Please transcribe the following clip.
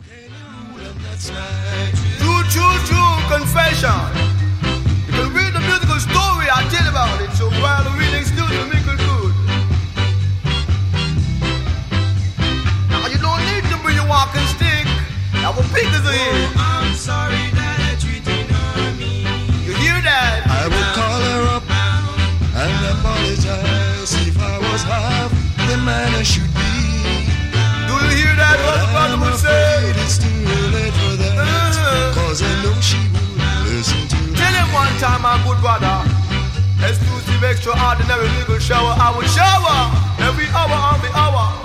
True confession. You can read the musical story, I tell about it. So while the reading studio make it good. Now you don't need to bring your walking stick. Now what pickers are here? I'm sorry that I treated her mean. You hear that? I would call her up and apologize if I was half the man I should be. Do you hear that? What the brother would say? It's too late for that. Cause I know she would listen to me. Tell him one time, my good brother. Exclusive, extraordinary legal shower. I would shower every hour on the hour.